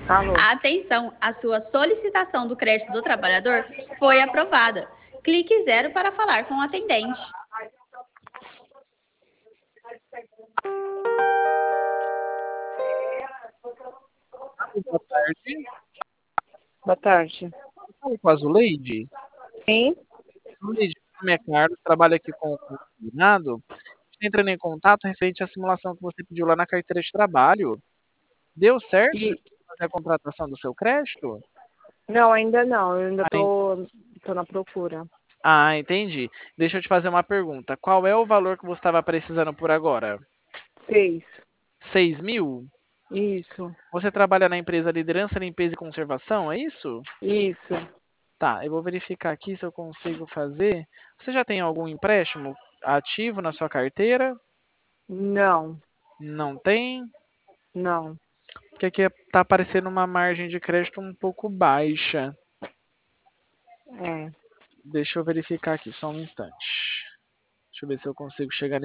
Alô. Atenção, a sua solicitação do crédito do trabalhador foi aprovada. Clique 0 para falar com o atendente. Boa tarde. Boa tarde. Falo com a Zuleide. Sim? Zuleide, meu nome é Carlos, trabalho aqui com o combinado. Entrando em contato referente à simulação que você pediu lá na carteira de trabalho. Deu certo de E... fazer a contratação do seu crédito? Não, ainda não. Eu ainda Ah, en- tô na procura. entendi. Deixa eu te fazer uma pergunta. Qual é o valor que você estava precisando por agora? 6. 6.000? Isso. Você trabalha na empresa Liderança, Limpeza e Conservação, é isso? Isso. Tá, eu vou verificar aqui se eu consigo fazer. Você já tem algum empréstimo ativo na sua carteira? Não. Não tem? Não. Porque aqui está aparecendo uma margem de crédito um pouco baixa. É. Deixa eu verificar aqui, só um instante. Deixa eu ver se eu consigo chegar